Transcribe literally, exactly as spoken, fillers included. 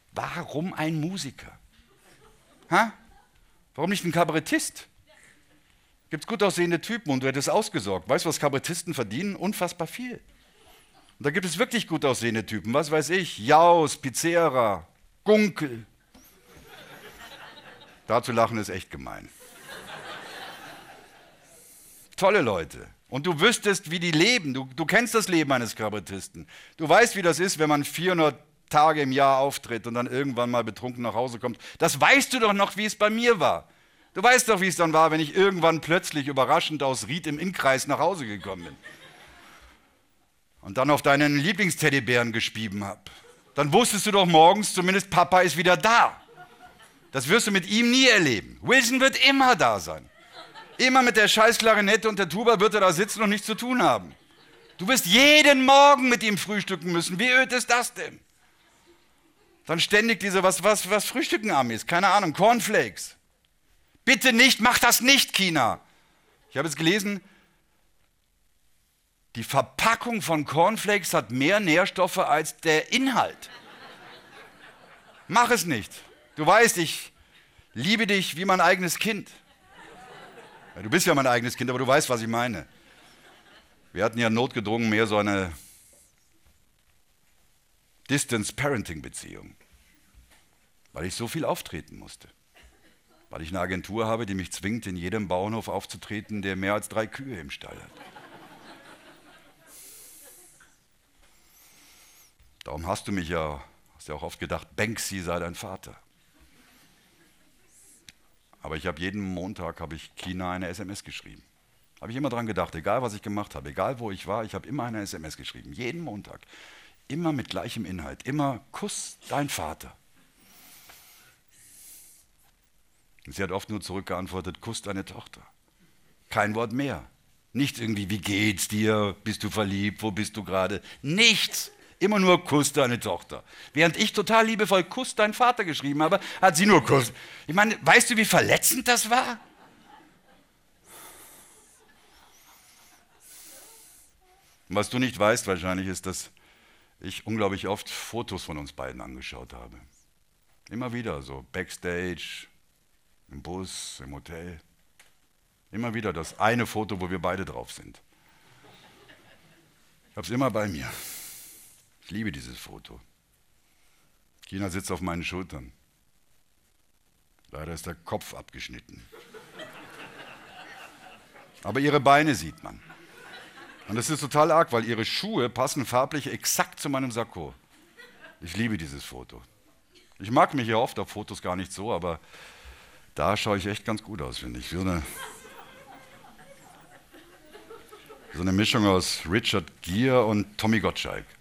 Warum ein Musiker? Ha? Warum nicht ein Kabarettist? Gibt es gut aussehende Typen und du hättest ausgesorgt. Weißt du, was Kabarettisten verdienen? Unfassbar viel. Und da gibt es wirklich gut aussehende Typen. Was weiß ich? Jaus, Pizzera, Gunkel. Da zu lachen ist echt gemein. Tolle Leute. Und du wüsstest, wie die leben. Du, du kennst das Leben eines Kabarettisten. Du weißt, wie das ist, wenn man vierhundert Tage im Jahr auftritt und dann irgendwann mal betrunken nach Hause kommt. Das weißt du doch noch, wie es bei mir war. Du weißt doch, wie es dann war, wenn ich irgendwann plötzlich überraschend aus Ried im Innkreis nach Hause gekommen bin. Und dann auf deinen Lieblingsteddybären gespieben habe. Dann wusstest du doch morgens zumindest, Papa ist wieder da. Das wirst du mit ihm nie erleben. Wilson wird immer da sein. Immer mit der scheiß Klarinette und der Tuba wird er da sitzen und nichts zu tun haben. Du wirst jeden Morgen mit ihm frühstücken müssen. Wie öd ist das denn? Dann ständig diese, was, was, was frühstücken Amis? Keine Ahnung, Cornflakes. Bitte nicht, mach das nicht, China. Ich habe es gelesen, die Verpackung von Cornflakes hat mehr Nährstoffe als der Inhalt. Mach es nicht. Du weißt, ich liebe dich wie mein eigenes Kind. Ja, du bist ja mein eigenes Kind, aber du weißt, was ich meine. Wir hatten ja notgedrungen mehr so eine Distance-Parenting-Beziehung, weil ich so viel auftreten musste. Weil ich eine Agentur habe, die mich zwingt, in jedem Bauernhof aufzutreten, der mehr als drei Kühe im Stall hat. Darum hast du mich ja, hast ja auch oft gedacht, Banksy sei dein Vater. Aber ich habe jeden Montag, habe ich China eine S M S geschrieben. Habe ich immer dran gedacht, egal was ich gemacht habe, egal wo ich war, ich habe immer eine S M S geschrieben, jeden Montag. Immer mit gleichem Inhalt, immer Kuss dein Vater. Und sie hat oft nur zurückgeantwortet, Kuss deine Tochter. Kein Wort mehr. Nicht irgendwie, wie geht's dir, bist du verliebt, wo bist du gerade? Nichts. Immer nur Kuss deine Tochter. Während ich total liebevoll Kuss dein Vater geschrieben habe, hat sie nur Kuss. Ich meine, weißt du, wie verletzend das war? Und was du nicht weißt wahrscheinlich ist, dass ich unglaublich oft Fotos von uns beiden angeschaut habe. Immer wieder so Backstage, im Bus, im Hotel. Immer wieder das eine Foto, wo wir beide drauf sind. Ich habe es immer bei mir. Ich liebe dieses Foto. China sitzt auf meinen Schultern. Leider ist der Kopf abgeschnitten. Aber ihre Beine sieht man. Und das ist total arg, weil ihre Schuhe passen farblich exakt zu meinem Sakko. Ich liebe dieses Foto. Ich mag mich ja oft auf Fotos gar nicht so, aber da schaue ich echt ganz gut aus, finde ich. So eine, so eine Mischung aus Richard Gere und Tommy Gottschalk.